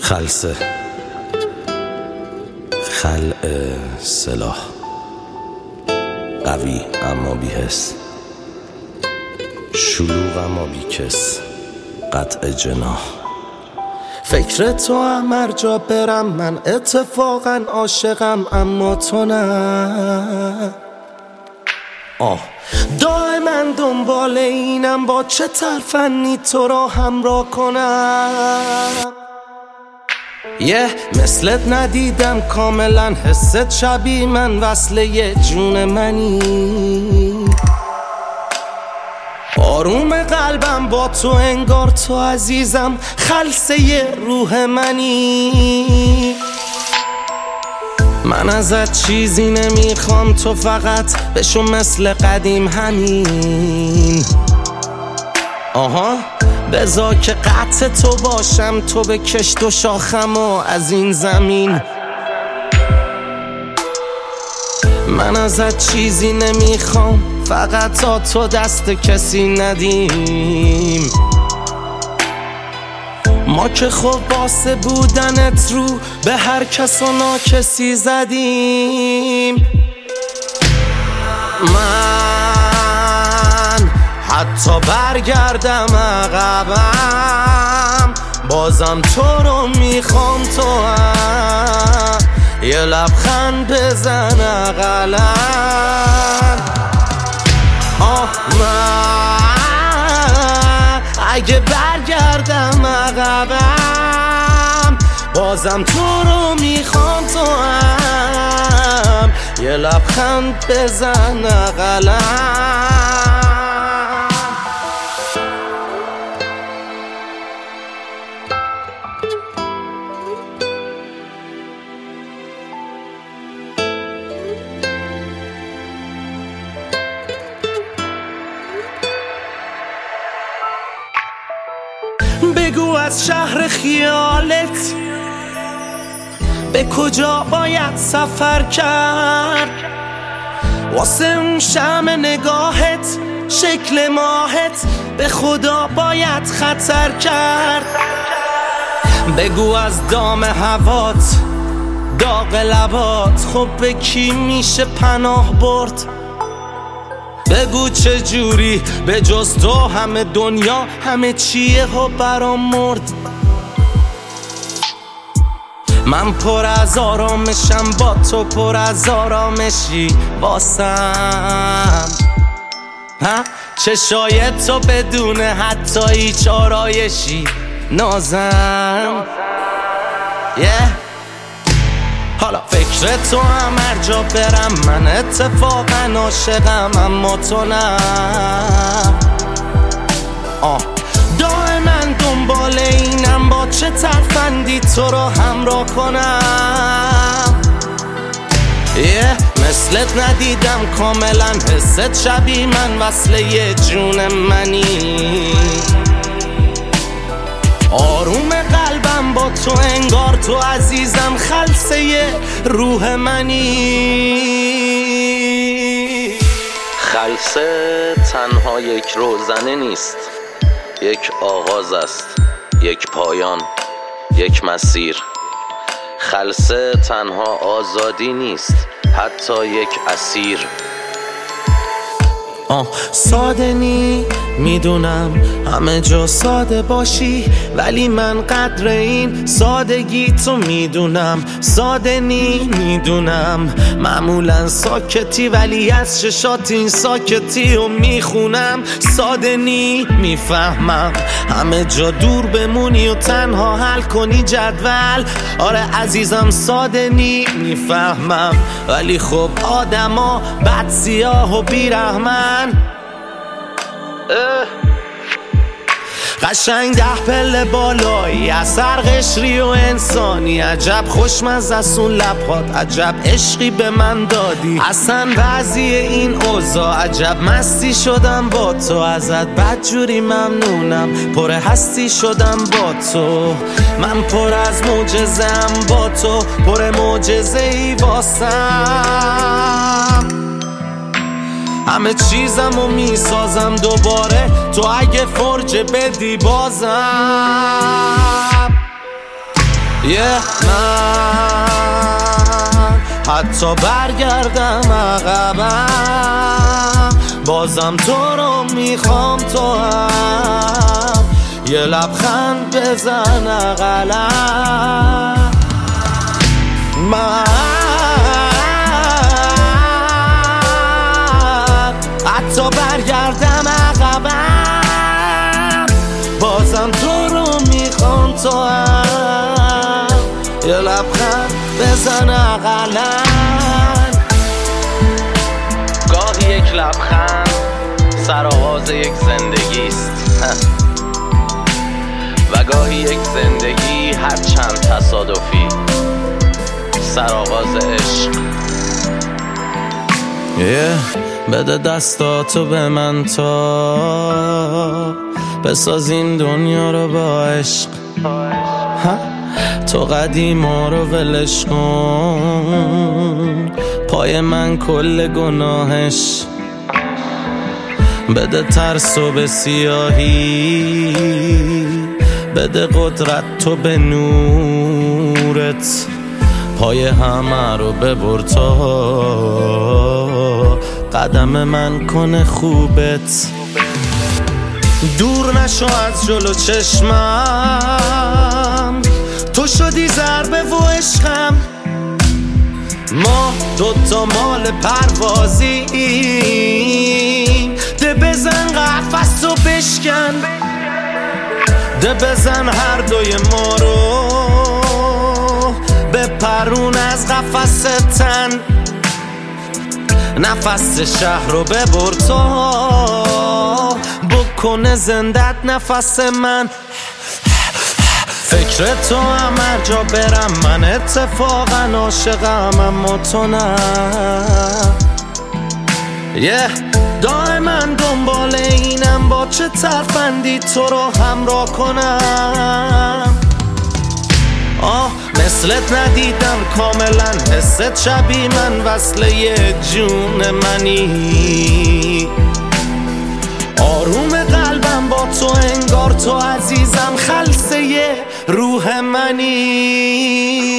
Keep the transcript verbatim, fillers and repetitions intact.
خلسه خلع سلاح، قوی اما بی حس، شلوغ اما بی کس، قطع جناح. فکر تو هم هر جا برم من اتفاقا عاشقم اما تو نه. آه دائما دنبال اینم با چه ترفنی تو را همراه کنم. یه yeah, مثلت ندیدم کاملا، حست شبیه من، وصله یه جون منی. آروم قلبم با تو انگار تو عزیزم، خلسه یه روح منی. من ازت چیزی نمیخوام، تو فقط بشو مثل قدیم همین. آها بذار که قطع تو باشم، تو به کشت و شاخم و از این زمین. من ازت چیزی نمیخوام، فقط تا تو دست کسی ندیم. ما که خب واسه بودنت رو به هر کس و ناکسی زدیم. من حتی برگردم عقبم، بازم تو رو میخوام، تو هم یه لبخند بزن اقلن. آه من اگه برگردم عقبم، بازم تو رو میخوام، تو هم یه لبخند بزن اقلن. بگو از شهر خیالت به کجا باید سفر کرد، واسه اون شمع نگاهت، شکل ماهت، به خدا باید خطر کرد. بگو از دام هوات، داغ لبات، خب به کی میشه پناه برد. بگو چه جوری به جز تو همه دنیا همه چیه و برام مرد. من پر از آرامشم، با تو پر از آرامشی واسم. ها چشای تو بدون حتی هیچ آرایشی نازم. yeah. حالا فکر تو هم هر جا برم من اتفاقا عاشقم اما تو نه. آه دائما دنبال اینم با چه ترفندی تو رو همراه کنم. یه yeah. مثلت ندیدم کاملا، حست شبیه من، وصله یه جون منی. آروم قلبم با تو انگار تو عزیزم، خلسه یه روح منی. خلسه تنها یک روزنه نیست، یک آغاز است، یک پایان، یک مسیر. خلسه تنها آزادی نیست، حتی یک اسیر. آه ساده نی میدونم همه جا ساده باشی، ولی من قدر این سادگی تو میدونم. ساده نی میدونم معمولا ساکتی، ولی از چشات این ساکتی رو میخونم. ساده نی میفهمم همه جا دور بمونی و تنها حل کنی جدول. آره عزیزم ساده نی میفهمم، ولی خب آدما بد سیاه و بیرحمن. قشنگ ده پله بالایی، اثر قشری و انسانی. عجب خوشمزه است اون لبات، عجب عشقی به من دادی. اصلا وضعیه این اوضاع عجب مستی شدم با تو. ازت بدجوری ممنونم، پر هستی شدم با تو. من پر از معجزه‌ام با تو، پر معجزه‌ای واسم. همه چیزمو میسازم دوباره، تو اگه فرجه بدی بازم. یه من حتی برگردم عقبم بازم تو رو میخوام، تو هم یه لبخند بزن اقلم. من حتی برگردم عقبم بازم تو رو میخوام، تو هم یه لبخند بزن اقلم. گاهی یک لبخند سرآغاز یک زندگیست و گاهی یک زندگی هر چند تصادفی سرآغاز عشق. yeah. بده دستاتو به من تا بساز این دنیا رو با عشق. تو قدیما رو ولش کن، پای من کل گناهش. بده ترسو به سیاهی، بده قدرت تو به نورت، پای همه رو ببر تا قدم من کنه خوبت. دور نشو از جلو چشمم، تو شدی ضربه و عشقم. ما دوتا مال پروازیم، ده بزن قفس و بشکن، ده بزن هر دوی ما رو به پرون از قفس تن. نفس شهر رو ببر تا بکنه زندت نفس من. فکر تو هم هر جا برم من اتفاقا عاشقم، اما تو نه. yeah. دائما دنبال اینم با چه ترفندی تو رو همراه کنم. آه مثلت ندیدم کاملا، حست شبیه من وصله یه جون منی. آروم قلبم با تو انگار تو عزیزم، خلصه یه روح منی.